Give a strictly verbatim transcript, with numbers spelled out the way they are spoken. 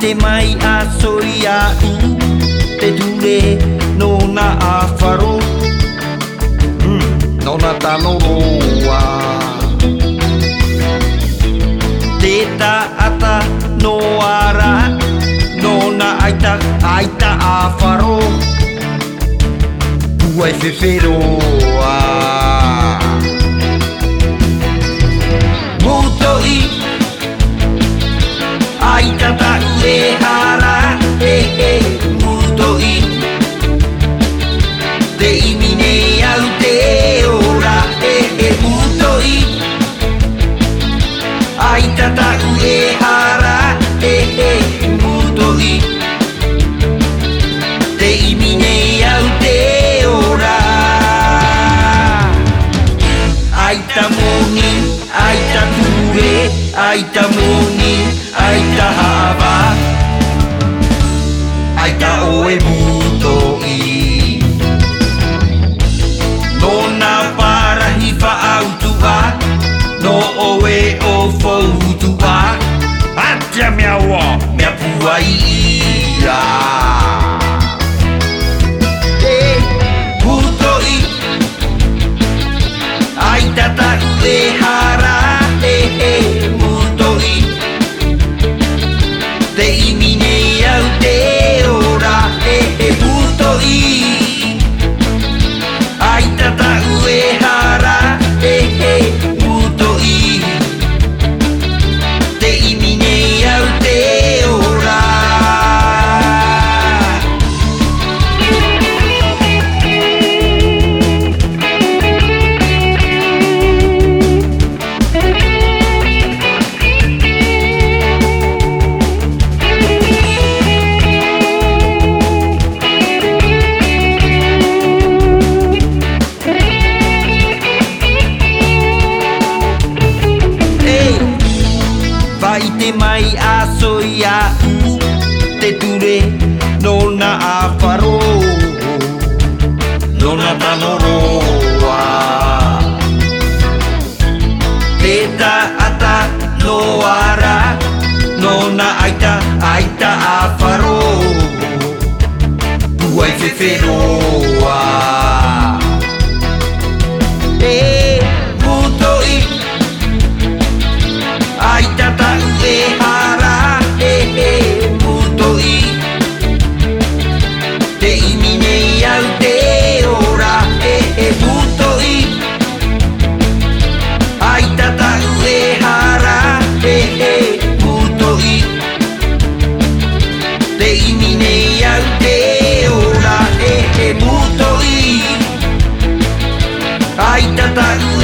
te mai a soia u te ture no na a wharo mm, no na tano roa te ta ata no ara no na aita aita a wharo puai whewheroa Mutoi Aita ta ue hara e e Mutoi Te imine au te ora e e Mutoi Aita ta ue hara e e Mutoi Te imine au te ora Aita moni Aita ture, aita moni, aita hava Aita oe mutoi Nona parahi whaautua No oe o fautua Atia mea wa, mea puai ira E mutoi Aita ta ue hara Te imine au te ora e e putoi Aita ta ue hara e e putoi Te imine au te ora Vai te mai a soia u te ture no na a wharo no na tano roa Te ta ata no ara no na aita aita a wharo Puai whewheroa E mutoi Aita ta ue hara e e mutoi Te imine au te ora e e mutoi Aita ta ue hara e e mutoi Te imine au te ora e e mutoi Aita ta ue